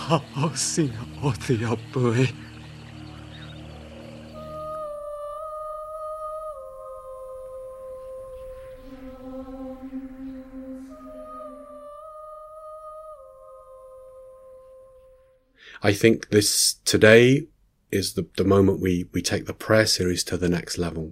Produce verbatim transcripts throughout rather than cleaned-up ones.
Haosin Othiapui. I think this today is the, the moment we, we take the prayer series to the next level.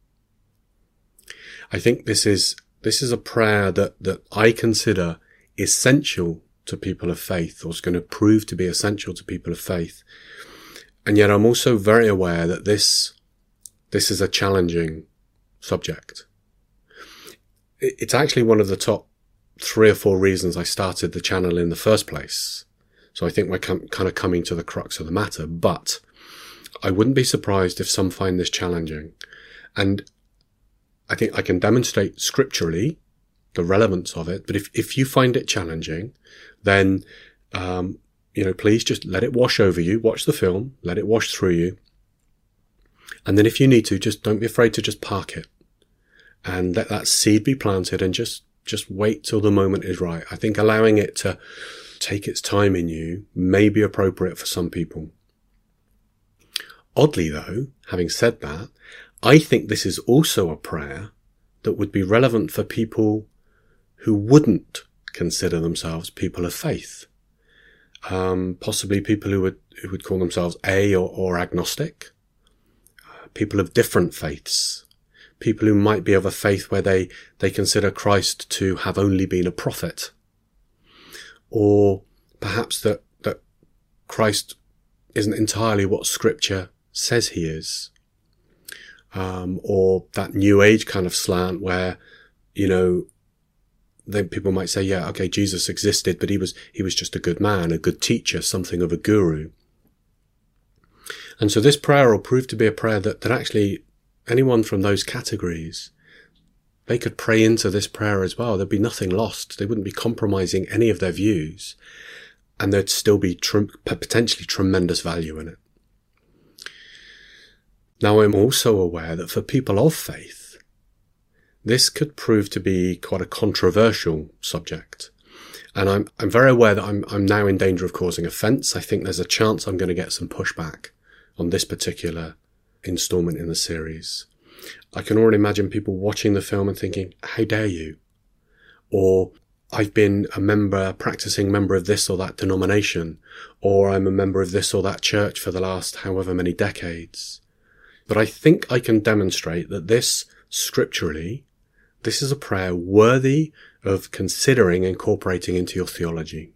I think this is, this is a prayer that, that I consider essential to people of faith, or is going to prove to be essential to people of faith. And yet I'm also very aware that this, this is a challenging subject. It's actually one of the top three or four reasons I started the channel in the first place. So I think we're com- kind of coming to the crux of the matter, but I wouldn't be surprised if some find this challenging. And I think I can demonstrate scripturally the relevance of it, but if, if you find it challenging, then, um, you know, please just let it wash over you, watch the film, let it wash through you. And then if you need to, just don't be afraid to just park it and let that seed be planted and just, just wait till the moment is right. I think allowing it to take its time in you may be appropriate for some people. Oddly though, having said that, I think this is also a prayer that would be relevant for people who wouldn't consider themselves people of faith. Um, possibly people who would, who would call themselves a or, or agnostic. Uh, people of different faiths. People who might be of a faith where they, they consider Christ to have only been a prophet. Or perhaps that, that Christ isn't entirely what Scripture says he is. Um, or that New Age kind of slant where, you know, then people might say, yeah, okay, Jesus existed, but he was, he was just a good man, a good teacher, something of a guru. And so this prayer will prove to be a prayer that, that actually anyone from those categories, they could pray into this prayer as well. There'd be nothing lost. They wouldn't be compromising any of their views, and there'd still be tr- potentially tremendous value in it. Now, I'm also aware that for people of faith, this could prove to be quite a controversial subject. And I'm, I'm very aware that I'm, I'm now in danger of causing offence. I think there's a chance I'm going to get some pushback on this particular installment in the series. I can already imagine people watching the film and thinking, how dare you? Or, I've been a member, a practicing member of this or that denomination, or I'm a member of this or that church for the last however many decades. But I think I can demonstrate that this, scripturally, this is a prayer worthy of considering incorporating into your theology.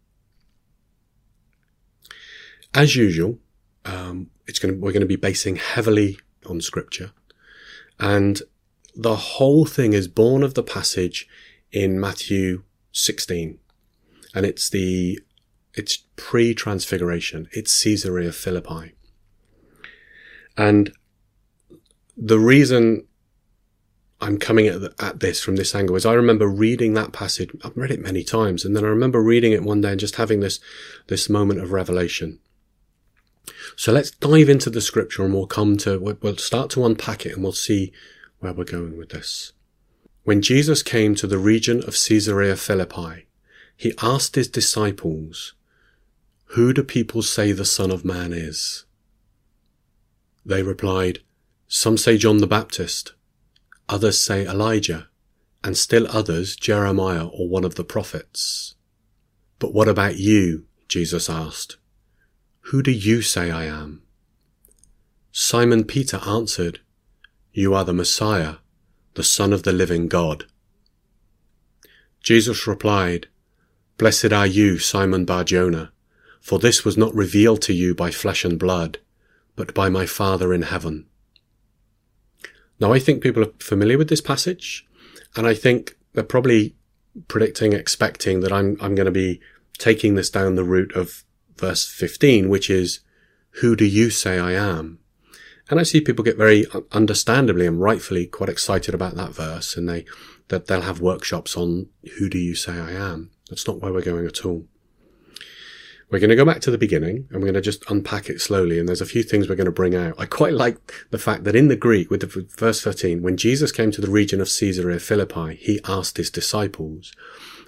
As usual, um, it's going to, we're going to be basing heavily on Scripture. And the whole thing is born of the passage in Matthew sixteen. And it's the, it's pre-transfiguration. It's Caesarea Philippi. And the reason I'm coming at, the, at this from this angle is I remember reading that passage. I've read it many times. And then I remember reading it one day and just having this, this moment of revelation. So let's dive into the scripture and we'll come to, we'll start to unpack it and we'll see where we're going with this. When Jesus came to the region of Caesarea Philippi, he asked his disciples, "Who do people say the Son of Man is?" They replied, "Some say John the Baptist, others say Elijah, and still others Jeremiah or one of the prophets." "But what about you?" Jesus asked. "Who do you say I am?" Simon Peter answered, "You are the Messiah, the Son of the living God." Jesus replied, "Blessed are you, Simon Bar-Jonah, for this was not revealed to you by flesh and blood, but by my Father in heaven." Now, I think people are familiar with this passage, and I think they're probably predicting, expecting that I'm, I'm going to be taking this down the route of verse fifteen, which is, "Who do you say I am?" And I see people get very understandably and rightfully quite excited about that verse, and they, that they'll have workshops on who do you say I am. That's not where we're going at all. We're going to go back to the beginning and we're going to just unpack it slowly. And there's a few things we're going to bring out. I quite like the fact that in the Greek with the verse thirteen, when Jesus came to the region of Caesarea Philippi, he asked his disciples.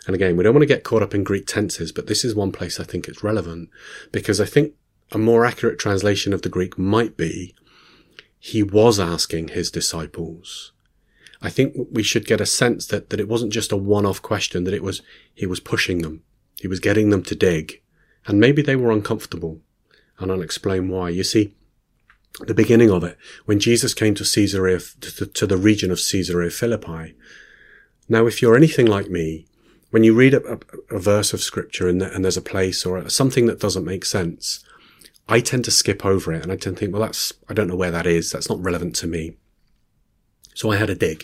And again, we don't want to get caught up in Greek tenses, but this is one place I think it's relevant, because I think a more accurate translation of the Greek might be, he was asking his disciples. I think we should get a sense that, that it wasn't just a one-off question, that it was, he was pushing them. He was getting them to dig. And maybe they were uncomfortable. And I'll explain why. You see, the beginning of it, when Jesus came to Caesarea, to, to the region of Caesarea Philippi. Now, if you're anything like me, when you read a, a, a verse of scripture and, and there's a place or something that doesn't make sense, I tend to skip over it and I tend to think, well, that's, I don't know where that is. That's not relevant to me. So I had a dig.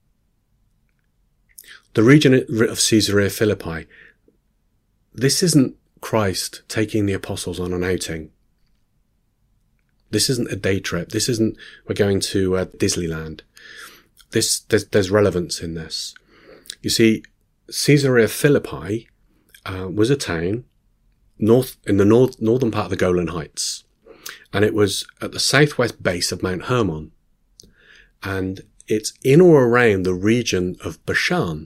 The region of Caesarea Philippi, this isn't Christ taking the apostles on an outing. This isn't a day trip. This isn't, we're going to uh, Disneyland. This, there's, there's relevance in this. You see, Caesarea Philippi uh, was a town north in the north, northern part of the Golan Heights. And it was at the southwest base of Mount Hermon. And it's in or around the region of Bashan.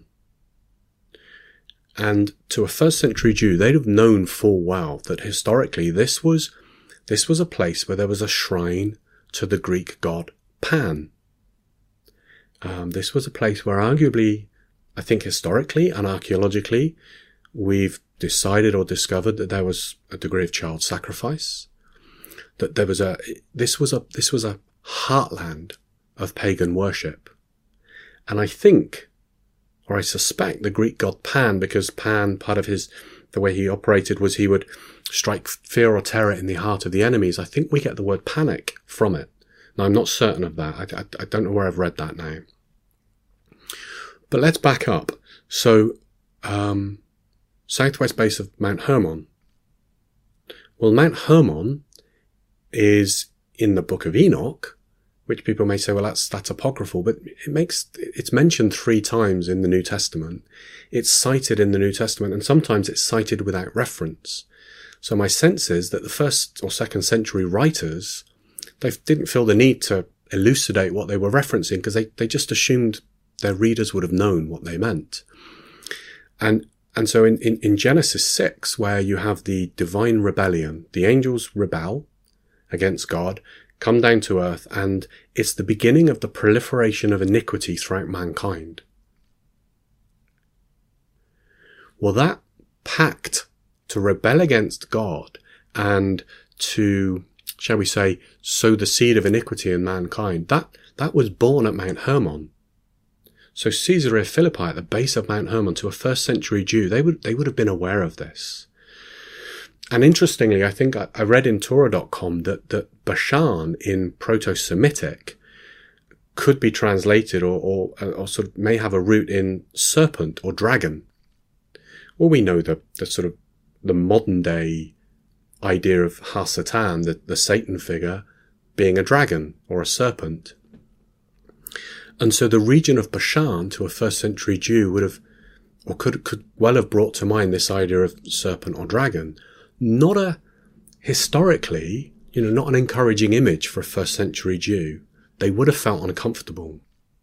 And to a first century Jew, they'd have known full well that historically this was, this was a place where there was a shrine to the Greek god Pan. Um, this was a place where arguably, I think historically and archaeologically, we've decided or discovered that there was a degree of child sacrifice, that there was a, this was a, this was a heartland of pagan worship. And I think, or I suspect, the Greek god Pan, because Pan, part of his, the way he operated was he would strike fear or terror in the heart of the enemies. I think we get the word panic from it. Now, I'm not certain of that. I, I, I don't know where I've read that now. But let's back up. So, um, southwest base of Mount Hermon. Well, Mount Hermon is in the Book of Enoch, which people may say, well, that's, that's apocryphal, but it makes, it's mentioned three times in the New Testament. It's cited in the New Testament, and sometimes it's cited without reference. So my sense is that the first or second century writers, they didn't feel the need to elucidate what they were referencing because they, they just assumed their readers would have known what they meant. And, and so in, in, in Genesis six, where you have the divine rebellion, the angels rebel against God, come down to earth, and it's the beginning of the proliferation of iniquity throughout mankind. Well, that pact to rebel against God and to, shall we say, sow the seed of iniquity in mankind, that, that was born at Mount Hermon. So Caesarea Philippi, at the base of Mount Hermon, to a first century Jew, they would, they would have been aware of this. And interestingly, I think I, I read in Torah dot com that, that Bashan in Proto-Semitic could be translated or, or, or sort of may have a root in serpent or dragon. Well, we know the, the sort of the modern day idea of Ha-Satan, the, the Satan figure, being a dragon or a serpent. And so the region of Bashan to a first century Jew would have, or could, could well have brought to mind this idea of serpent or dragon. Not a, historically, you know, not an encouraging image for a first century Jew. They would have felt uncomfortable.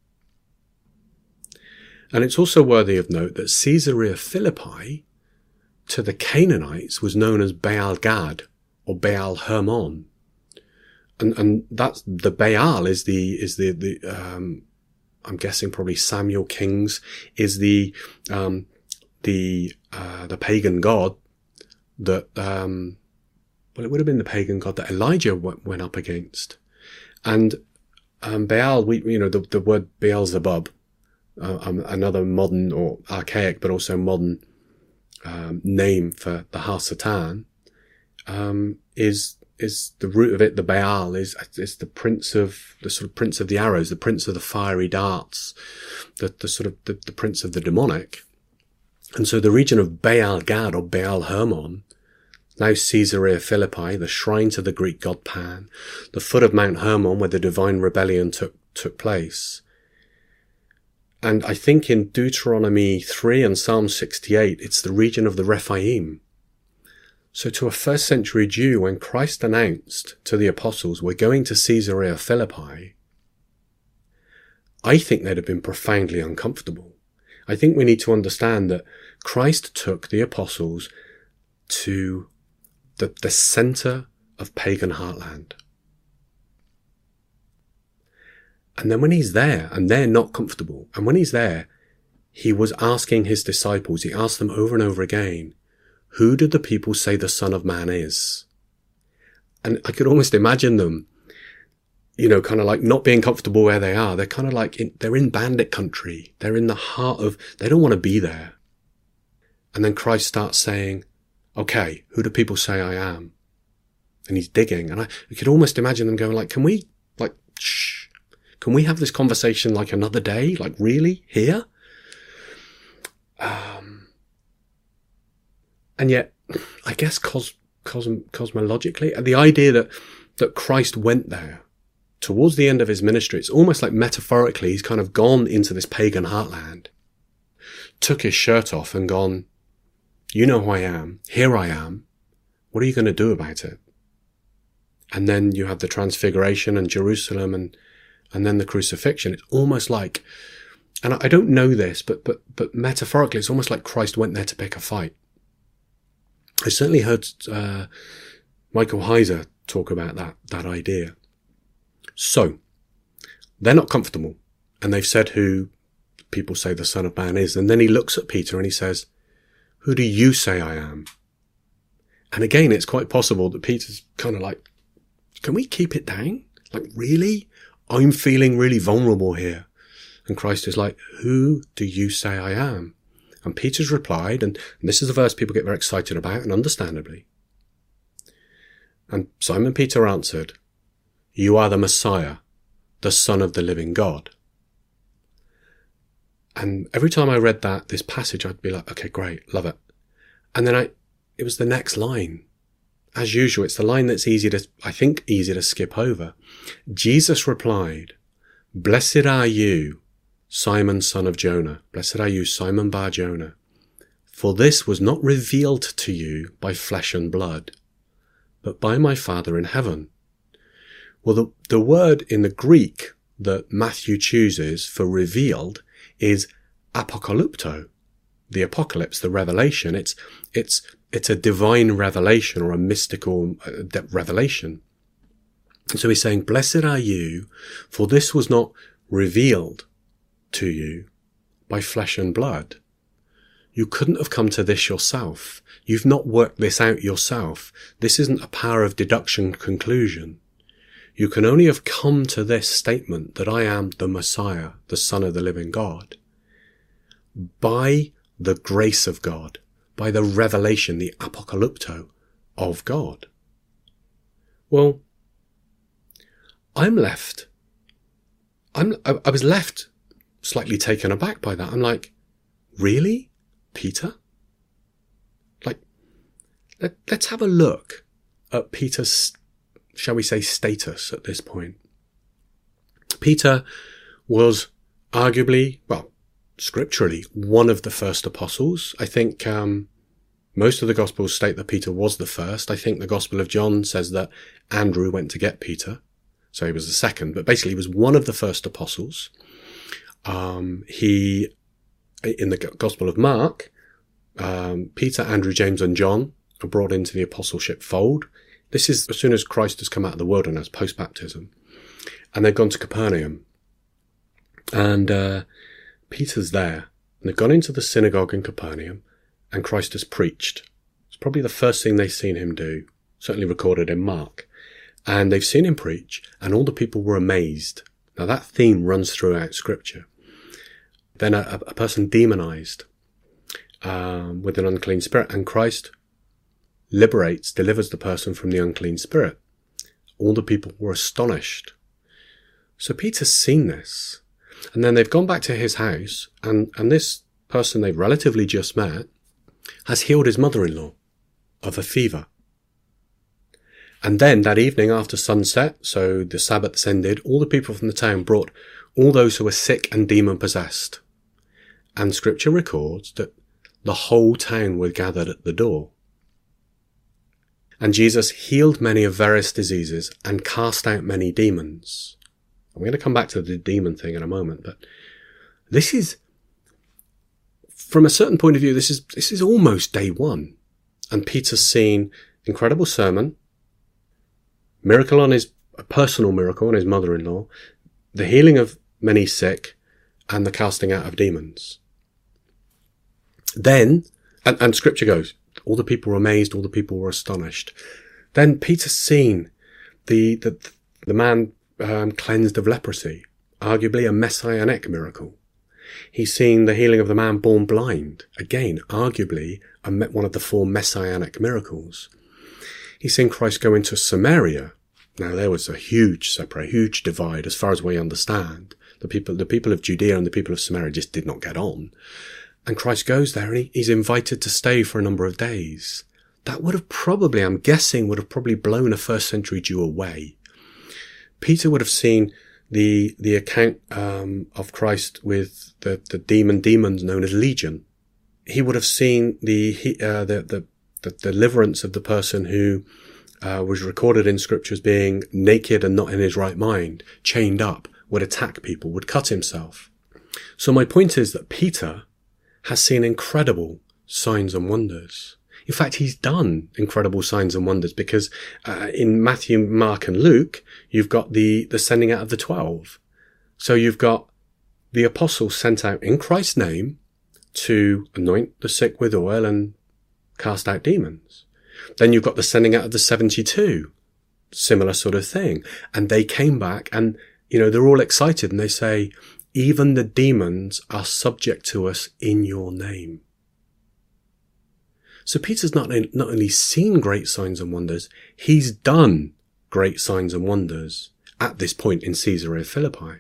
And it's also worthy of note that Caesarea Philippi, to the Canaanites, was known as Baal Gad or Baal Hermon. And, and that's, the Baal is the, is the, the, um, I'm guessing probably Samuel Kings is the, um, the, uh, the pagan god that, um, well, it would have been the pagan god that Elijah w- went up against. And, um, Baal, we, you know, the, the word Beelzebub, uh, um, another modern or archaic, but also modern, um, name for the Ha-Satan, um, is, is the root of it, the Baal is, is the prince of, the sort of prince of the arrows, the prince of the fiery darts, the, the sort of, the, the prince of the demonic. And so the region of Baal Gad or Baal Hermon, now Caesarea Philippi, the shrine to the Greek god Pan, the foot of Mount Hermon where the divine rebellion took, took place. And I think in Deuteronomy three and Psalm sixty-eight, it's the region of the Rephaim. So to a first century Jew, when Christ announced to the apostles, we're going to Caesarea Philippi, I think they'd have been profoundly uncomfortable. I think we need to understand that Christ took the apostles to the, the center of pagan heartland. And then when he's there, and they're not comfortable, and when he's there, he was asking his disciples, he asked them over and over again, who did the people say the Son of Man is? And I could almost imagine them, you know, kind of like not being comfortable where they are. They're kind of like, in, they're in bandit country. They're in the heart of, they don't want to be there. And then Christ starts saying, okay, who do people say I am? And he's digging. And I, I could almost imagine them going like, can we, like, shh, can we have this conversation like another day? Like, really? Here? Um, and yet, I guess cos, cos, cosmologically, the idea that, that Christ went there towards the end of his ministry, it's almost like metaphorically, he's kind of gone into this pagan heartland, took his shirt off and gone, you know who I am, here I am, what are you going to do about it? And then you have the transfiguration and Jerusalem and, and then the crucifixion. It's almost like, and I don't know this, but, but, but metaphorically, it's almost like Christ went there to pick a fight. I certainly heard, uh, Michael Heiser talk about that, that idea. So, they're not comfortable, and they've said who people say the Son of Man is, and then he looks at Peter and he says, who do you say I am? And again, it's quite possible that Peter's kind of like, can we keep it down? Like, really? I'm feeling really vulnerable here. And Christ is like, who do you say I am? And Peter's replied, and, and this is the verse people get very excited about, and understandably. And Simon Peter answered, you are the Messiah, the Son of the living God. And every time I read that, this passage, I'd be like, okay, great, love it. And then I, it was the next line. As usual, it's the line that's easy to, I think, easy to skip over. Jesus replied, blessed are you, Simon, son of Jonah. Blessed are you, Simon bar Jonah. For this was not revealed to you by flesh and blood, but by my Father in heaven. Well, the, the word in the Greek that Matthew chooses for revealed is apocalypto, the apocalypse, the revelation. It's, it's, it's a divine revelation or a mystical uh, revelation. And so he's saying, blessed are you, for this was not revealed to you by flesh and blood. You couldn't have come to this yourself. You've not worked this out yourself. This isn't a power of deduction conclusion. You can only have come to this statement that I am the Messiah, the Son of the living God, by the grace of God, by the revelation, the apocalypto of God. Well, I'm left, I'm, I, I was left slightly taken aback by that. I'm like, really, Peter? Like, let, let's have a look at Peter's, shall we say, status at this point. Peter was arguably, well, scripturally, one of the first apostles. I think um, most of the Gospels state that Peter was the first. I think the Gospel of John says that Andrew went to get Peter, so he was the second. But basically, he was one of the first apostles. Um, he, in the Gospel of Mark, um, Peter, Andrew, James, and John are brought into the apostleship fold. This is as soon as Christ has come out of the wilderness, post-baptism. And they've gone to Capernaum. And uh, Peter's there. And they've gone into the synagogue in Capernaum, and Christ has preached. It's probably the first thing they've seen him do, certainly recorded in Mark. And they've seen him preach, and all the people were amazed. Now that theme runs throughout Scripture. Then a, a person demonized um, with an unclean spirit, and Christ liberates, delivers the person from the unclean spirit. All the people were astonished. So Peter's seen this. And then they've gone back to his house, and, and this person they've relatively just met has healed his mother-in-law of a fever. And then that evening after sunset, so the Sabbath's ended, all the people from the town brought all those who were sick and demon-possessed. And Scripture records that the whole town were gathered at the door. And Jesus healed many of various diseases and cast out many demons. I'm going to come back to the demon thing in a moment, but this is, from a certain point of view, this is this is almost day one. And Peter's seen incredible sermon, miracle on his, a personal miracle on his mother-in-law, the healing of many sick, and the casting out of demons. Then, and, and scripture goes, all the people were amazed, all the people were astonished. Then Peter's seen the, the, the man um, cleansed of leprosy, arguably a messianic miracle. He's seen the healing of the man born blind, again, arguably a, one of the four messianic miracles. He's seen Christ go into Samaria. Now there was a huge separate, huge divide as far as we understand. The people, the people of Judea and the people of Samaria just did not get on. And Christ goes there and he, he's invited to stay for a number of days. That would have probably, I'm guessing, would have probably blown a first century Jew away. Peter would have seen the the account um, of Christ with the, the demon demons known as Legion. He would have seen the uh, the, the the deliverance of the person who uh, was recorded in scriptures being naked and not in his right mind, chained up, would attack people, would cut himself. So my point is that Peter has seen incredible signs and wonders. In fact, he's done incredible signs and wonders because uh, in Matthew, Mark and Luke, you've got the, the sending out of the twelve. So you've got the apostles sent out in Christ's name to anoint the sick with oil and cast out demons. Then you've got the sending out of the seventy-two, similar sort of thing. And they came back and, you know, they're all excited and they say, even the demons are subject to us in your name. So Peter's not, not only seen great signs and wonders, he's done great signs and wonders at this point in Caesarea Philippi.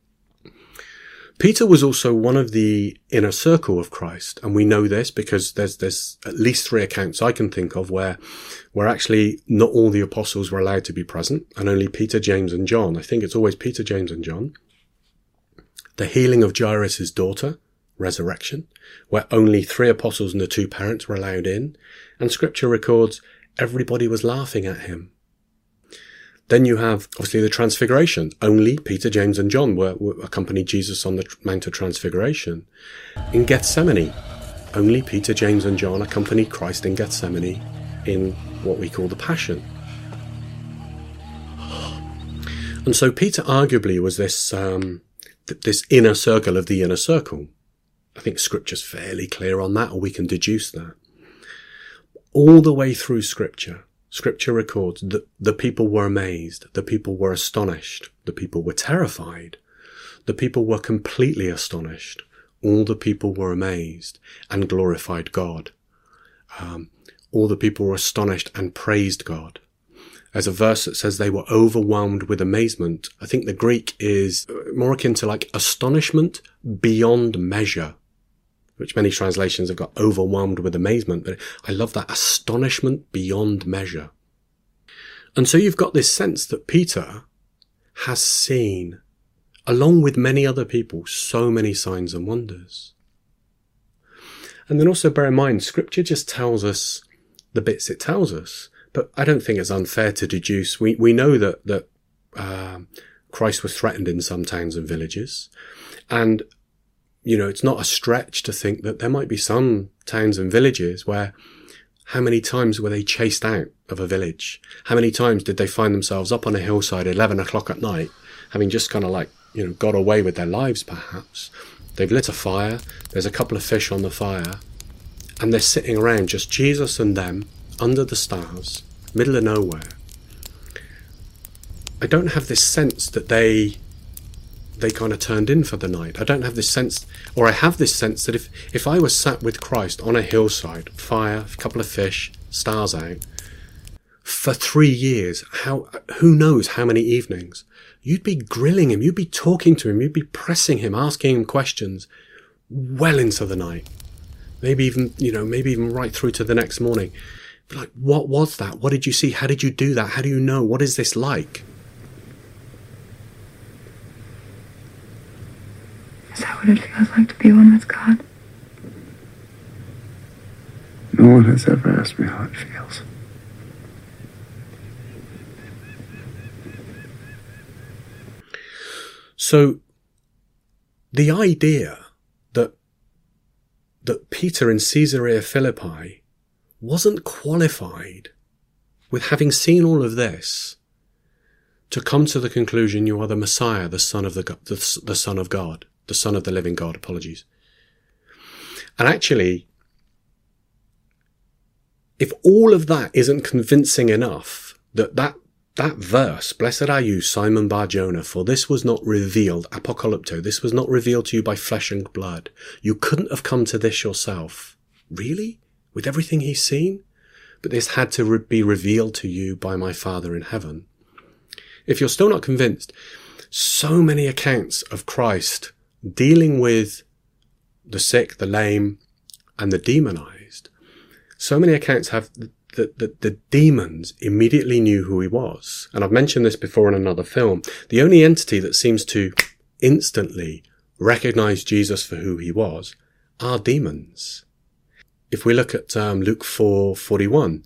Peter was also one of the inner circle of Christ, and we know this because there's there's at least three accounts I can think of where where actually not all the apostles were allowed to be present, and only Peter, James, and John. I think it's always Peter, James, and John. The healing of Jairus' daughter, resurrection, where only three apostles and the two parents were allowed in, and scripture records everybody was laughing at him. Then you have, obviously, the Transfiguration. Only Peter, James, and John were, were accompanied Jesus on the Mount of Transfiguration. In Gethsemane, only Peter, James, and John accompanied Christ in Gethsemane in what we call the Passion. And so Peter arguably was this um, th- this inner circle of the inner circle. I think Scripture's fairly clear on that, or we can deduce that. All the way through Scripture, Scripture records that the people were amazed, the people were astonished, the people were terrified, the people were completely astonished, all the people were amazed and glorified God. Um, all the people were astonished and praised God. There's a verse that says they were overwhelmed with amazement. I think the Greek is more akin to like astonishment beyond measure, which many translations have got overwhelmed with amazement, but I love that, astonishment beyond measure. And so you've got this sense that Peter has seen, along with many other people, so many signs and wonders. And then also bear in mind, Scripture just tells us the bits it tells us, but I don't think it's unfair to deduce. We we know that, that um, Christ was threatened in some towns and villages, and you know, it's not a stretch to think that there might be some towns and villages where how many times were they chased out of a village? How many times did they find themselves up on a hillside at eleven o'clock at night, having just kind of like, you know, got away with their lives perhaps? They've lit a fire, there's a couple of fish on the fire, and they're sitting around, just Jesus and them, under the stars, middle of nowhere. I don't have this sense that they... they kind of turned in for the night. I don't have this sense, or I have this sense that if, if I was sat with Christ on a hillside, fire, a couple of fish, stars out, for three years, how, who knows how many evenings, you'd be grilling him, you'd be talking to him, you'd be pressing him, asking him questions well into the night. Maybe even, you know, maybe even right through to the next morning. But like, what was that? What did you see? How did you do that? How do you know? What is this like? Is that what it feels like to be one with God? No one has ever asked me how it feels. So, the idea that that Peter in Caesarea Philippi wasn't qualified, with having seen all of this, to come to the conclusion you are the Messiah, the Son of the, the, the Son of God, the Son of the living God, apologies. And actually, if all of that isn't convincing enough, that that, that verse, blessed are you, Simon Bar-Jonah, for this was not revealed, apocalypto, this was not revealed to you by flesh and blood. You couldn't have come to this yourself. Really? With everything he's seen? But this had to re- be revealed to you by my Father in heaven. If you're still not convinced, so many accounts of Christ dealing with the sick, the lame, and the demonized, so many accounts have that the, the demons immediately knew who he was. And I've mentioned this before in another film. The only entity that seems to instantly recognize Jesus for who he was are demons. If we look at um, Luke four forty-one,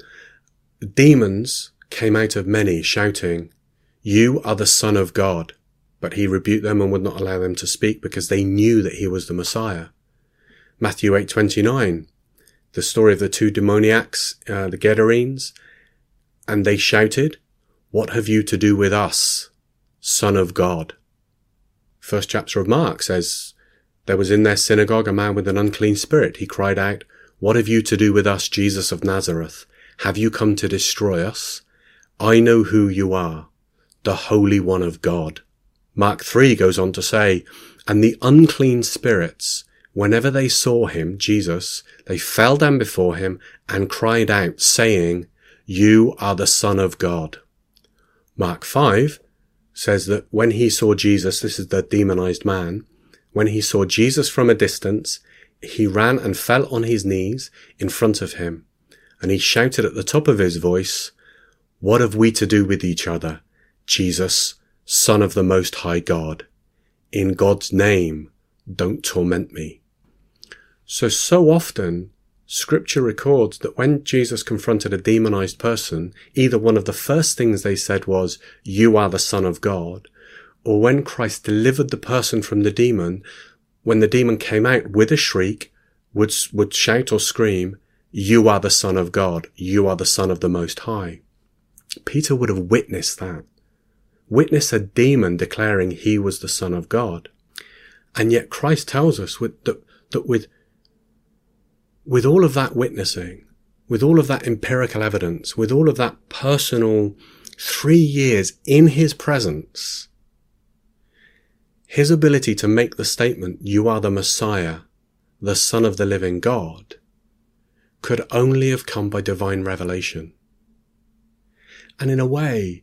demons came out of many shouting, "You are the Son of God." But he rebuked them and would not allow them to speak because they knew that he was the Messiah. Matthew eight twenty-nine, the story of the two demoniacs, uh, the Gadarenes, and they shouted, "What have you to do with us, Son of God?" First chapter of Mark says, there was in their synagogue a man with an unclean spirit. He cried out, "What have you to do with us, Jesus of Nazareth? Have you come to destroy us? I know who you are, the Holy One of God." Mark three goes on to say, "And the unclean spirits, whenever they saw him, Jesus, they fell down before him and cried out, saying, 'You are the Son of God.'" Mark five says that when he saw Jesus, this is the demonized man, when he saw Jesus from a distance, he ran and fell on his knees in front of him, and he shouted at the top of his voice, "What have we to do with each other, Jesus, Son of the Most High God? In God's name, don't torment me." So, so often, Scripture records that when Jesus confronted a demonized person, either one of the first things they said was, "You are the Son of God," or when Christ delivered the person from the demon, when the demon came out with a shriek, would, would shout or scream, "You are the Son of God. You are the Son of the Most High." Peter would have witnessed that. Witnessed a demon declaring he was the Son of God. And yet Christ tells us with, that, that with, with all of that witnessing, with all of that empirical evidence, with all of that personal three years in his presence, his ability to make the statement, "You are the Messiah, the Son of the living God," could only have come by divine revelation. And in a way,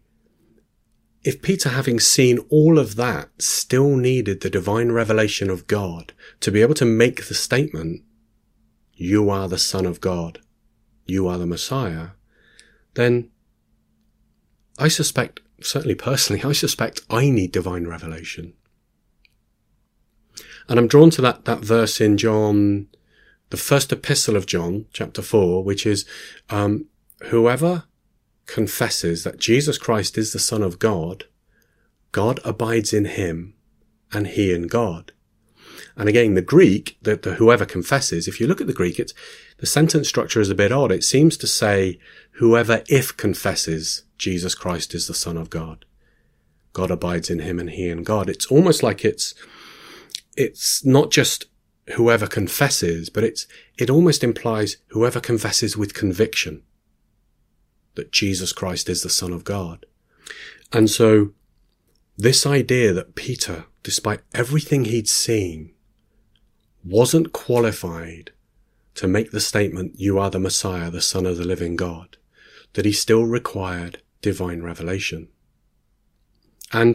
if Peter, having seen all of that, still needed the divine revelation of God to be able to make the statement, "You are the Son of God, you are the Messiah," then I suspect, certainly personally, I suspect I need divine revelation. And I'm drawn to that, that verse in John, the first epistle of John, chapter four, which is, um, whoever confesses that Jesus Christ is the Son of God, God abides in him and he in God. And again, the Greek, the, the whoever confesses, if you look at the Greek, it's, the sentence structure is a bit odd. It seems to say whoever if confesses Jesus Christ is the Son of God, God abides in him and he in God. It's almost like it's, it's not just whoever confesses, but it's, it almost implies whoever confesses with conviction that Jesus Christ is the Son of God. And so this idea that Peter, despite everything he'd seen, wasn't qualified to make the statement, "You are the Messiah, the Son of the living God," that he still required divine revelation. And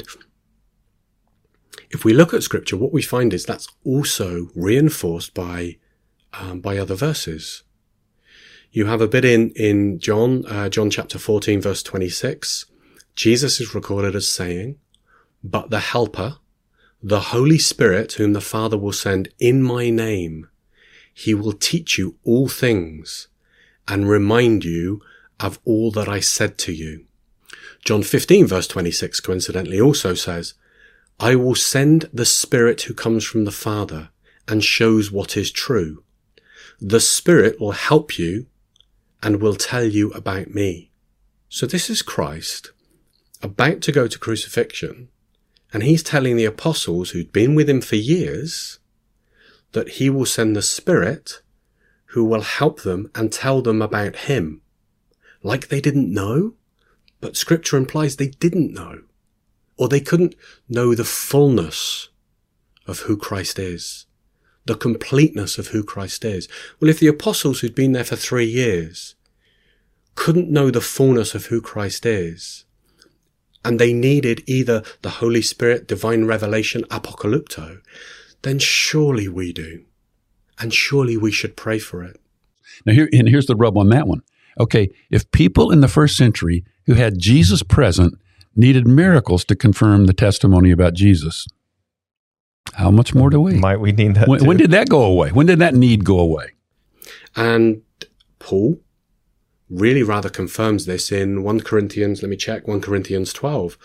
if we look at Scripture, what we find is that's also reinforced by um, by other verses. You have a bit in, in John, uh, John chapter fourteen, verse twenty-six. Jesus is recorded as saying, "But the Helper, the Holy Spirit, whom the Father will send in my name, he will teach you all things and remind you of all that I said to you." John fifteen, verse twenty-six, coincidentally also says, "I will send the Spirit who comes from the Father and shows what is true. The Spirit will help you and will tell you about me. So this is Christ about to go to crucifixion, and he's telling the apostles who'd been with him for years that he will send the Spirit who will help them and tell them about him. Like they didn't know, but Scripture implies they didn't know, or they couldn't know the fullness of who Christ is, the completeness of who Christ is. Well, if the apostles who'd been there for three years couldn't know the fullness of who Christ is, and they needed either the Holy Spirit, divine revelation, apocalypto, then surely we do. And surely we should pray for it. Now, here and here's the rub on that one. Okay, if people in the first century who had Jesus present needed miracles to confirm the testimony about Jesus, how much more do we? Might we need that when, too? when did that go away? When did that need go away? And Paul really rather confirms this in First Corinthians, let me check, First Corinthians twelve.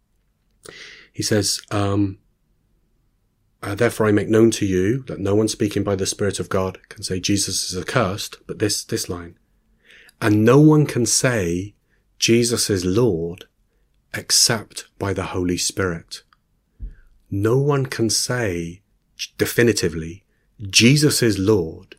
He says, um, Uh, therefore I make known to you that no one speaking by the Spirit of God can say Jesus is accursed, but this, this line, and no one can say Jesus is Lord except by the Holy Spirit. No one can say definitively Jesus is Lord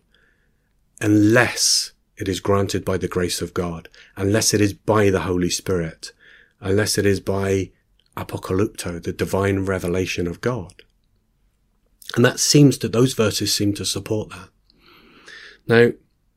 unless it is granted by the grace of God, unless it is by the Holy Spirit, unless it is by apocalypto, the divine revelation of God. And that seems to, those verses seem to support that. Now,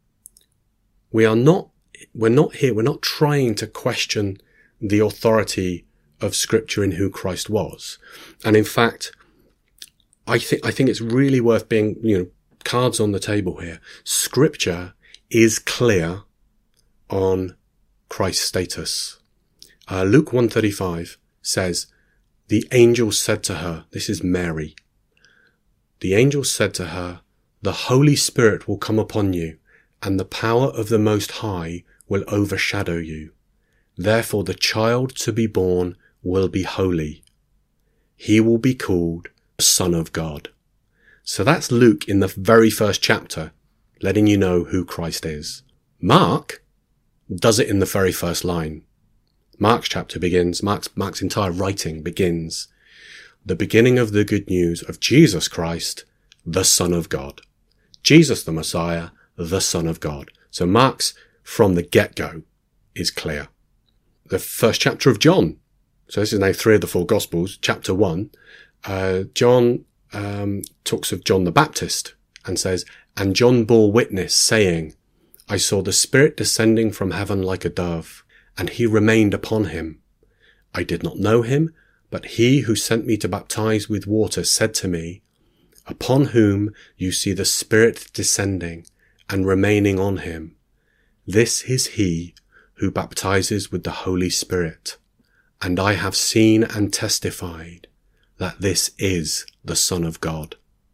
we are not, we're not here, we're not trying to question the authority of Scripture in who Christ was. And in fact, I think, I think it's really worth being, you know, cards on the table here. Scripture is clear on Christ's status. Uh, Luke one thirty-five says, the angel said to her, this is Mary, the angel said to her, the Holy Spirit will come upon you, and the power of the Most High will overshadow you. Therefore the child to be born will be holy. He will be called the Son of God. So that's Luke in the very first chapter, letting you know who Christ is. Mark does it in the very first line. Mark's chapter begins, Mark's, Mark's entire writing begins, the beginning of the good news of Jesus Christ, the Son of God. Jesus the Messiah, the Son of God. So Mark's, from the get-go, is clear. The first chapter of John, so this is now three of the four Gospels, chapter one, uh, John um, talks of John the Baptist and says, and John bore witness, saying, I saw the Spirit descending from heaven like a dove, and he remained upon him. I did not know him, but he who sent me to baptize with water said to me, upon whom you see the Spirit descending and remaining on him, this is he who baptizes with the Holy Spirit. And I have seen and testified that this is the Son of God.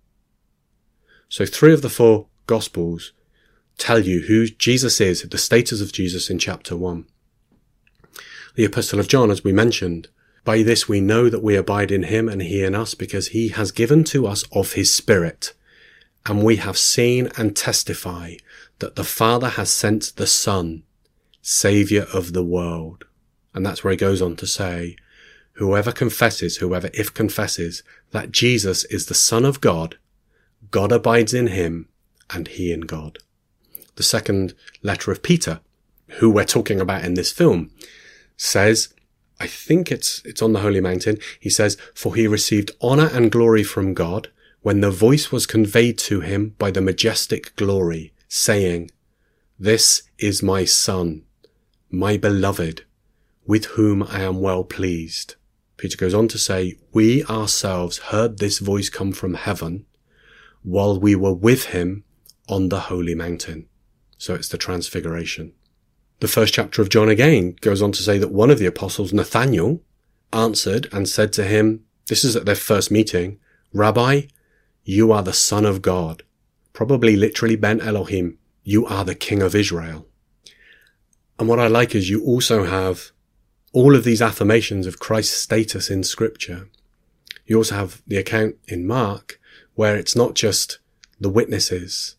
So three of the four Gospels tell you who Jesus is, the status of Jesus in chapter one. The Epistle of John, as we mentioned, by this we know that we abide in him and he in us, because he has given to us of his Spirit. And we have seen and testify that the Father has sent the Son, Saviour of the world. And that's where he goes on to say, whoever confesses, whoever if confesses, that Jesus is the Son of God, God abides in him and he in God. The second letter of Peter, who we're talking about in this film, says, I think it's it's on the Holy Mountain, he says, for he received honour and glory from God when the voice was conveyed to him by the majestic glory, saying, this is my Son, my beloved, with whom I am well pleased. Peter goes on to say, we ourselves heard this voice come from heaven while we were with him on the Holy Mountain. So it's the Transfiguration. The first chapter of John again goes on to say that one of the apostles, Nathanael, answered and said to him, this is at their first meeting, Rabbi, you are the Son of God. Probably literally Ben Elohim. You are the King of Israel. And what I like is you also have all of these affirmations of Christ's status in Scripture. You also have the account in Mark where it's not just the witnesses,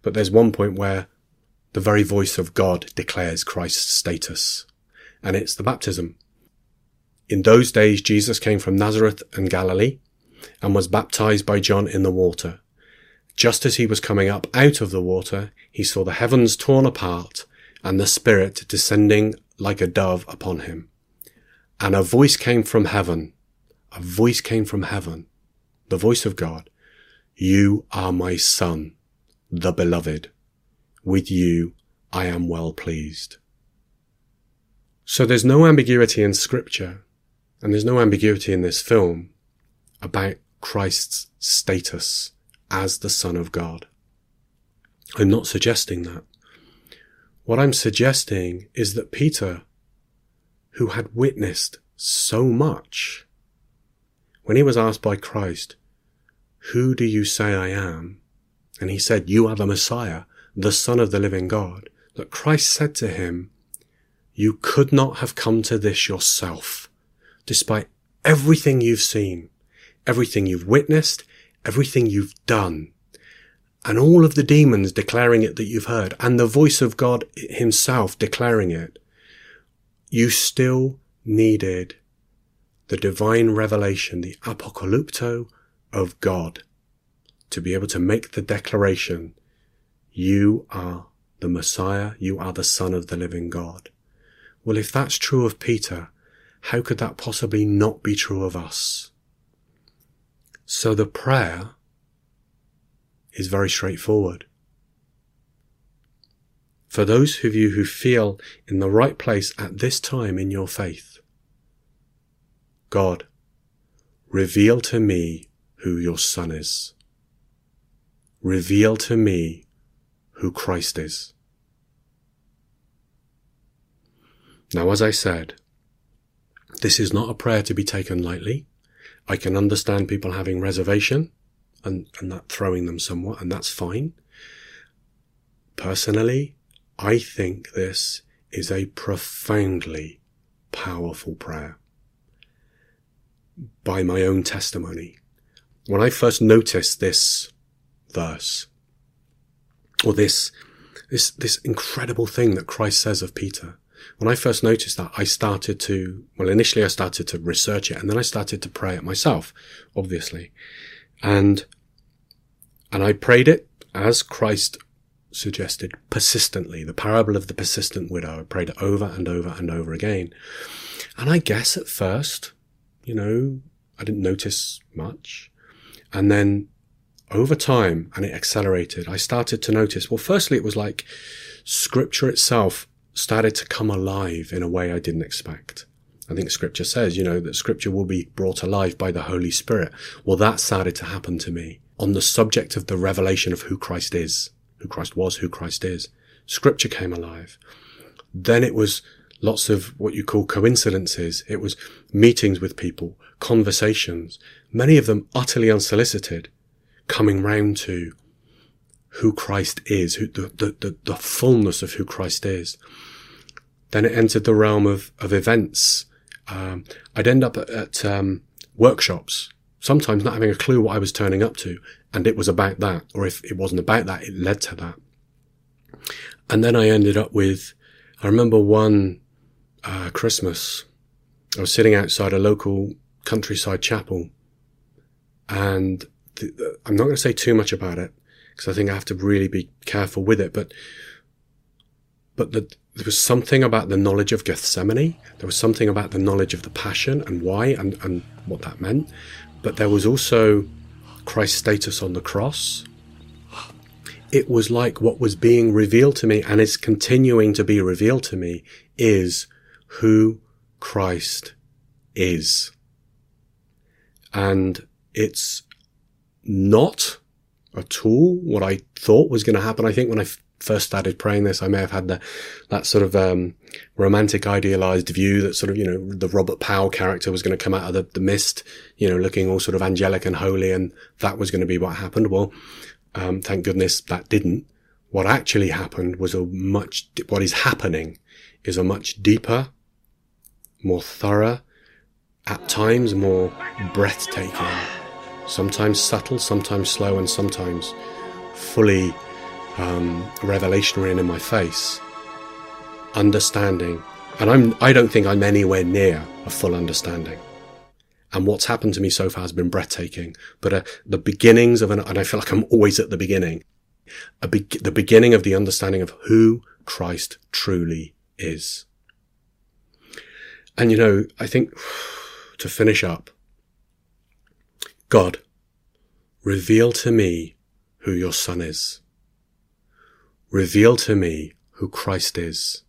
But there's one point where the very voice of God declares Christ's status, and it's the baptism. In those days, Jesus came from Nazareth and Galilee and was baptized by John in the water. Just as he was coming up out of the water, he saw the heavens torn apart and the Spirit descending like a dove upon him. And a voice came from heaven, a voice came from heaven, the voice of God. You are my Son, the Beloved. With you I am well pleased. So there's no ambiguity in Scripture, and there's no ambiguity in this film about Christ's status as the Son of God. I'm not suggesting that. What I'm suggesting is that Peter, who had witnessed so much, when he was asked by Christ, who do you say I am? And he said, you are the Messiah, the Son of the living God. That Christ said to him, you could not have come to this yourself, despite everything you've seen, everything you've witnessed, everything you've done, and all of the demons declaring it that you've heard, and the voice of God himself declaring it. You still needed the divine revelation, the apocalypto of God, to be able to make the declaration, you are the Messiah, you are the Son of the living God. Well, if that's true of Peter, how could that possibly not be true of us? So the prayer is very straightforward. For those of you who feel in the right place at this time in your faith, God, reveal to me who your Son is. Reveal to me who Christ is. Now, as I said, this is not a prayer to be taken lightly. I can understand people having reservation and, and that throwing them somewhat, and that's fine. Personally, I think this is a profoundly powerful prayer. By my own testimony, when I first noticed this verse, or this, this, this incredible thing that Christ says of Peter, when I first noticed that, I started to, well, initially I started to research it, and then I started to pray it myself, obviously. And, and I prayed it as Christ suggested, persistently. The parable of the persistent widow. I prayed it over and over and over again. And I guess at first, you know, I didn't notice much. And then over time, and it accelerated, I started to notice, well, firstly, it was like Scripture itself started to come alive in a way I didn't expect. I think Scripture says, you know, that Scripture will be brought alive by the Holy Spirit. Well, that started to happen to me on the subject of the revelation of who Christ is, who Christ was, who Christ is. Scripture came alive. Then it was lots of what you call coincidences. It was meetings with people, conversations, many of them utterly unsolicited, coming round to who Christ is, who, the, the, the, the fullness of who Christ is. Then it entered the realm of, of events. Um, I'd end up at, at um, workshops, sometimes not having a clue what I was turning up to, and it was about that. Or if it wasn't about that, it led to that. And then I ended up with, I remember one uh, Christmas, I was sitting outside a local countryside chapel, and the, the, I'm not going to say too much about it, because I think I have to really be careful with it, but but the, there was something about the knowledge of Gethsemane, there was something about the knowledge of the passion and why and, and what that meant, but there was also Christ's status on the cross. It was like what was being revealed to me, and is continuing to be revealed to me, is who Christ is. And it's not at all what I thought was going to happen. I think when I f- first started praying this, I may have had the, that sort of um, romantic idealized view that sort of, you know, the Robert Powell character was going to come out of the, the mist, you know, looking all sort of angelic and holy, and that was going to be what happened. Well, um, thank goodness that didn't. What actually happened was a much, what is happening is a much deeper, more thorough, at times more breathtaking, sometimes subtle, sometimes slow, and sometimes fully um, revelation in my face, understanding, and I'm, I don't think I'm anywhere near a full understanding. And what's happened to me so far has been breathtaking. But uh, the beginnings of an, and I feel like I'm always at the beginning, a be- the beginning of the understanding of who Christ truly is. And you know, I think to finish up, God, reveal to me who your Son is. Reveal to me who Christ is.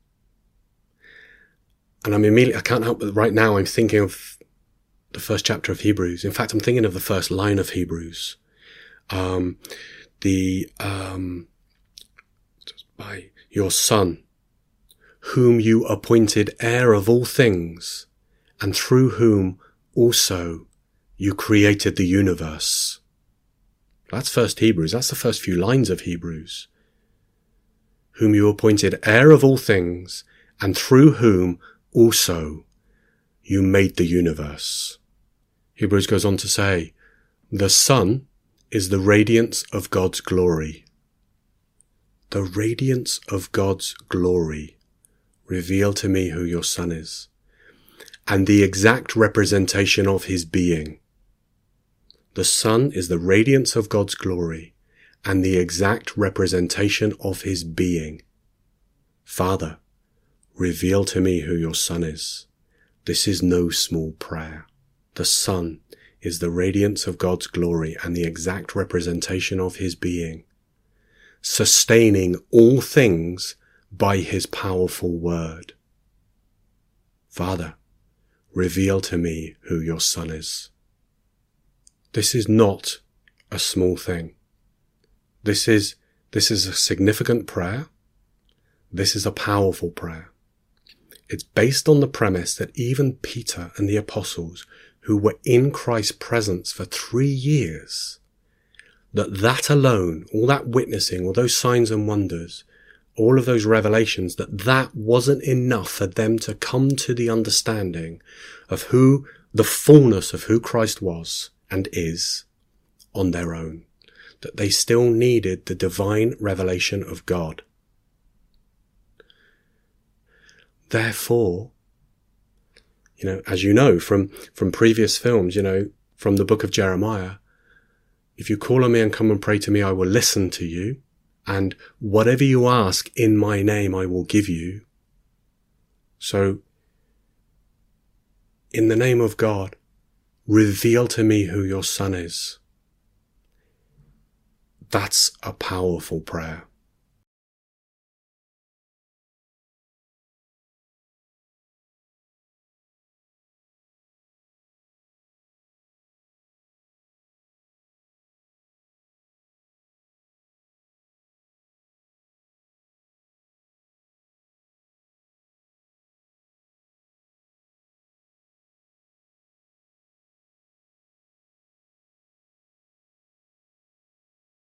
And I'm immediately, I can't help but right now I'm thinking of the first chapter of Hebrews. In fact, I'm thinking of the first line of Hebrews. Um, the, um, by your Son, whom you appointed heir of all things, and through whom also you created the universe. That's first Hebrews. That's the first few lines of Hebrews. Whom you appointed heir of all things, and through whom also you made the universe. Hebrews goes on to say, the Son is the radiance of God's glory. The radiance of God's glory. Reveal to me who your Son is. And the exact representation of his being. The Son is the radiance of God's glory and the exact representation of his being. Father, reveal to me who your Son is. This is no small prayer. The Son is the radiance of God's glory and the exact representation of his being, sustaining all things by his powerful word. Father, reveal to me who your Son is. This is not a small thing. This is, this is a significant prayer. This is a powerful prayer. It's based on the premise that even Peter and the apostles, who were in Christ's presence for three years, that that alone, all that witnessing, all those signs and wonders, all of those revelations, that that wasn't enough for them to come to the understanding of who, the fullness of who Christ was and is on their own. That they still needed the divine revelation of God. Therefore, you know, as you know from, from previous films, you know, from the book of Jeremiah, if you call on me and come and pray to me, I will listen to you. And whatever you ask in my name, I will give you. So, in the name of God, reveal to me who your Son is. That's a powerful prayer.